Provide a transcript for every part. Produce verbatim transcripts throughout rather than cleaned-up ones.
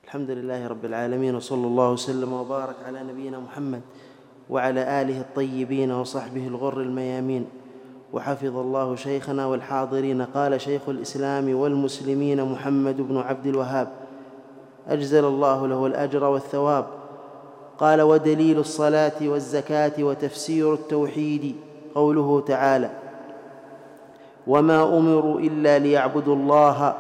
الحمد لله رب العالمين، وصلى الله وسلم وبارك على نبينا محمد وعلى آله الطيبين وصحبه الغر الميامين. وحفظ الله شيخنا والحاضرين. قال شيخ الإسلام والمسلمين محمد بن عبد الوهاب أجزل الله له الأجر والثواب، قال: ودليل الصلاة والزكاة وتفسير التوحيد قوله تعالى: وما أمروا إلا ليعبدوا الله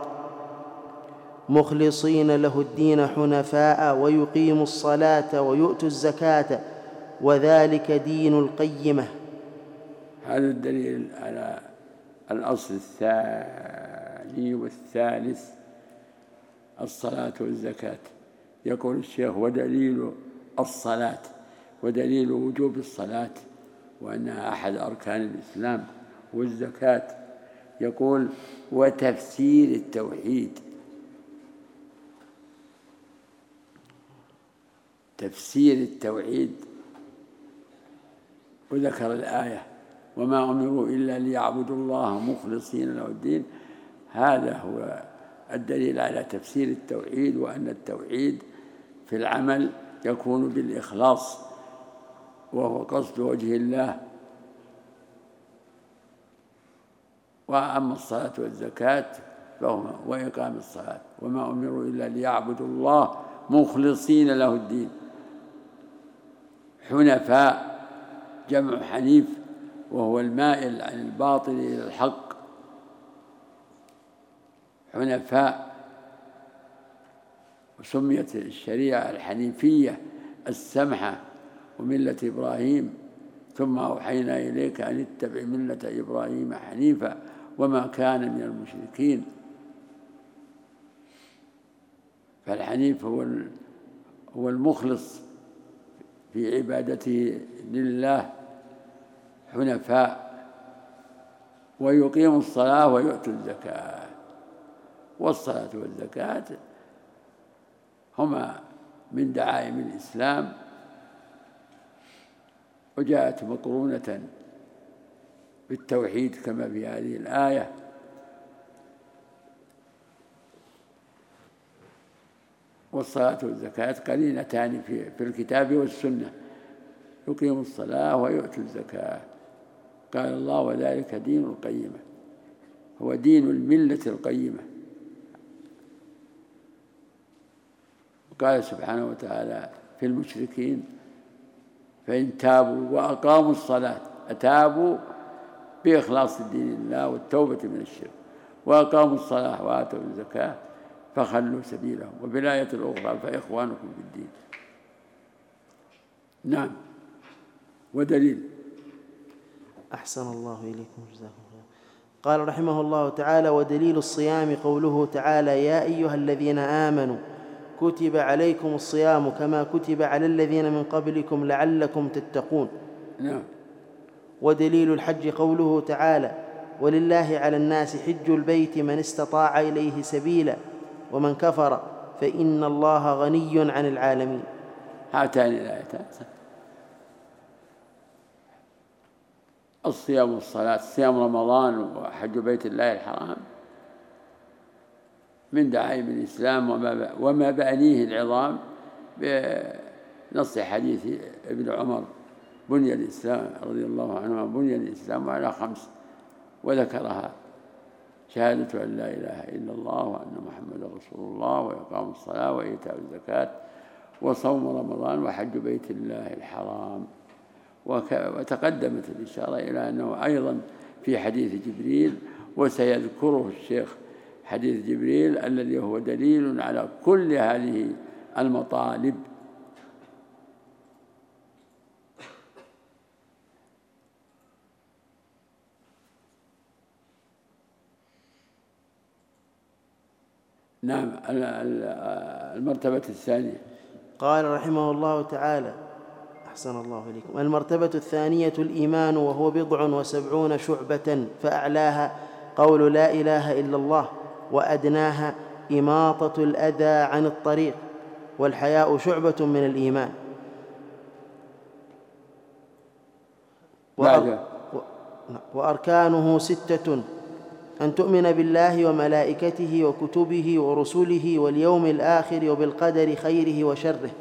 مخلصين له الدين حنفاء ويقيموا الصلاة ويؤتوا الزكاة وذلك دين القيمة. هذا الدليل على الأصل الثاني والثالث، الصلاة والزكاة. يقول الشيخ: ودليل الصلاة، ودليل وجوب الصلاة وأنها أحد أركان الإسلام، والزكاة يقول: وتفسير التوحيد. تفسير التوحيد، وذكر الآية: وما أمروا إلا ليعبدوا الله مخلصين له الدين. هذا هو الدليل على تفسير التوحيد، وأن التوحيد في العمل يكون بالإخلاص، وهو قصد وجه الله. وأما الصلاة والزكاة فهما وإقام الصلاة. وما أمروا إلا ليعبدوا الله مخلصين له الدين. حنفاء جمع حنيف، وهو المائل عن الباطل إلى الحق. حنفاء. وسميت الشريعة الحنيفية السمحة وملة إبراهيم، ثم أوحينا إليك أن اتبع ملة إبراهيم حنيفا وما كان من المشركين. فالحنيف هو هو المخلص في عبادته لله حنفاء. ويقيم الصلاة ويؤتوا الزكاة. والصلاة والزكاة هما من دعائم الإسلام، وجاءت مقرونة بالتوحيد كما في هذه الآية: والصلاة والزكاة قرينتان في, في الكتاب والسنة. يقيم الصلاة ويؤتوا الزكاة. قال الله: وذلك دين القيمة. هو دين الملة القيمة. قال سبحانه وتعالى في المشركين: فإن تابوا وأقاموا الصلاة. أتابوا بإخلاص الدين لله والتوبة من الشرك، وأقاموا الصلاة وآتوا الزكاة فخلوا سبيلهم. وفي الآية الأخرى: فإخوانكم في الدين. نعم. ودليل. أحسن الله إليكم، جزاكم الله. قال رحمه الله تعالى: ودليل الصيام قوله تعالى: يا أيها الذين آمنوا كتب عليكم الصيام كما كتب على الذين من قبلكم لعلكم تتقون. نعم. ودليل الحج قوله تعالى: ولله على الناس حج البيت من استطاع إليه سبيلا ومن كفر فإن الله غني عن العالمين. هاتان الآيتان: الصيام والصلاة. صيام رمضان وحج بيت الله الحرام من دعائم الإسلام وما بأنيه العظام، بنص حديث ابن عمر: بني الإسلام رضي الله عنه بني الإسلام على خمس، وذكرها: شهادة أن لا إله إلا الله وأن محمدا رسول الله، وإقام الصلاة وإيتاء الزكاة وصوم رمضان وحج بيت الله الحرام. وتقدمت الإشارة إلى أنه أيضا في حديث جبريل، وسيذكره الشيخ حديث جبريل الذي هو دليل على كل هذه المطالب. نعم. المرتبة الثانية. قال رحمه الله تعالى: أحسن الله إليكم. المرتبة الثانية الإيمان، وهو بضع وسبعون شعبة، فأعلاها قول لا إله إلا الله، وأدناها إماطة الأذى عن الطريق، والحياء شعبة من الإيمان. وأركانه ستة: أن تؤمن بالله وملائكته وكتبه ورسله واليوم الآخر وبالقدر خيره وشره.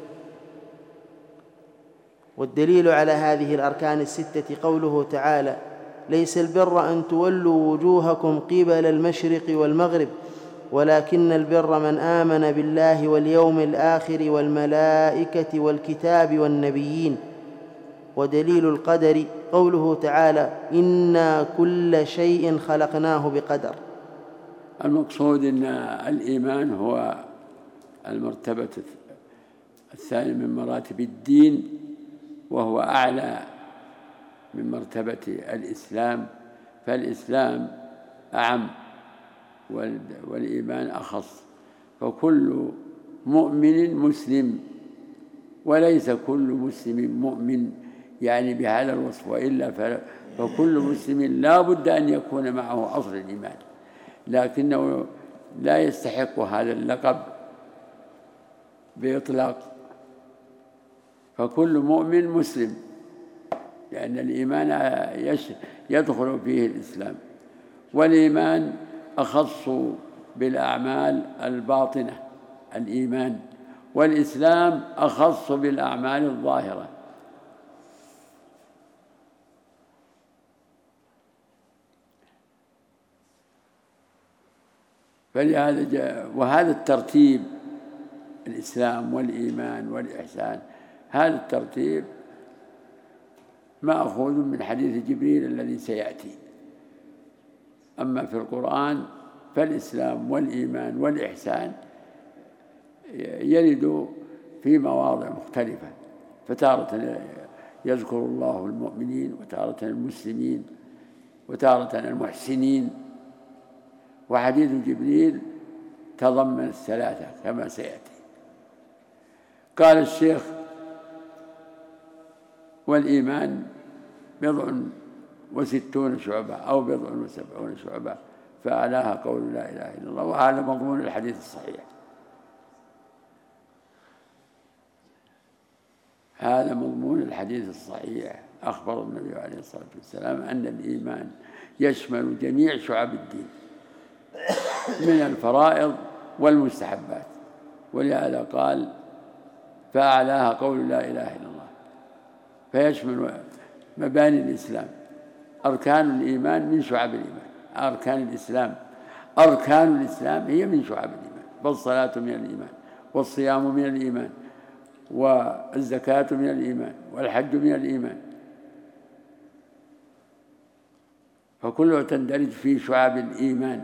والدليل على هذه الأركان الستة قوله تعالى: ليس البر أن تولوا وجوهكم قبل المشرق والمغرب ولكن البر من آمن بالله واليوم الآخر والملائكة والكتاب والنبيين. ودليل القدر قوله تعالى: إنا كل شيء خلقناه بقدر. المقصود أن الإيمان هو المرتبة الثانية من مراتب الدين، وهو أعلى من مرتبة الإسلام، فالإسلام أعم والإيمان أخص. فكل مؤمن مسلم، وليس كل مسلم مؤمن يعني بهذا الوصف، وإلا فكل مسلم لا بد أن يكون معه أصل الإيمان، لكنه لا يستحق هذا اللقب بإطلاق. فكل مؤمن مسلم، لأن الإيمان يدخل فيه الإسلام، والإيمان أخص بالأعمال الباطنة الإيمان، والإسلام أخص بالأعمال الظاهرة. فلهذا وهذا الترتيب، الإسلام والإيمان والإحسان، هذا الترتيب مأخوذ من حديث جبريل الذي سيأتي. أما في القرآن فالإسلام والإيمان والإحسان يرد في مواضع مختلفة، فتارة يذكر الله المؤمنين، وتارة المسلمين، وتارة المحسنين. وحديث جبريل تضمن الثلاثة كما سيأتي. قال الشيخ: والإيمان بضع وستون شعبة أو بضع وسبعون شعبة فأعلاها قول لا إله إلا الله. وهذا مضمون الحديث الصحيح، هذا مضمون الحديث الصحيح. أخبر النبي عليه الصلاة والسلام أن الإيمان يشمل جميع شعب الدين من الفرائض والمستحبات، ولهذا قال: فأعلاها قول لا إله إلا الله. فيشمل مباني الإسلام، أركان الإيمان من شعب الإيمان، أركان الإسلام أركان الإسلام هي من شعب الإيمان، فالصلاة من الإيمان، والصيام من الإيمان، والزكاة من الإيمان، والحج من الإيمان، فكلها تندرج في شعب الإيمان.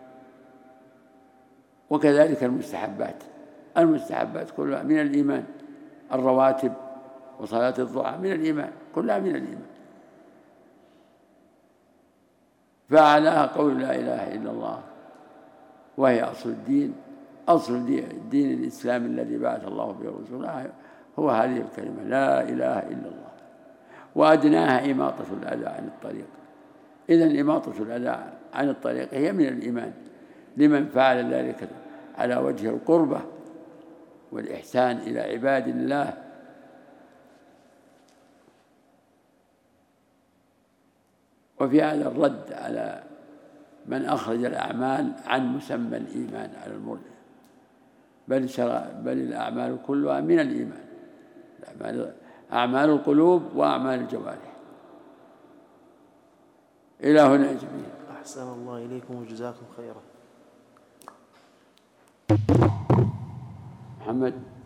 وكذلك المستحبات، المستحبات كلها من الإيمان، الرواتب وصلاة الضحى من الإيمان، كلها من الإيمان. فأعلاها قول لا إله إلا الله، وهي أصل الدين، أصل دين الإسلام الذي بعث الله به رسوله هو هذه الكلمة لا إله إلا الله. وأدناها إماطة الأذى عن الطريق. إذن إماطة الأذى عن الطريق هي من الإيمان لمن فعل ذلك على وجه القربة والإحسان إلى عباد الله. وفي هذا الرد على من أخرج الأعمال عن مسمى الإيمان على المرجع، بل, بل الأعمال كلها من الإيمان، أعمال القلوب وأعمال الجوارح. إلى هنا يا جميل. أحسن الله إليكم وجزاكم خيرا. محمد.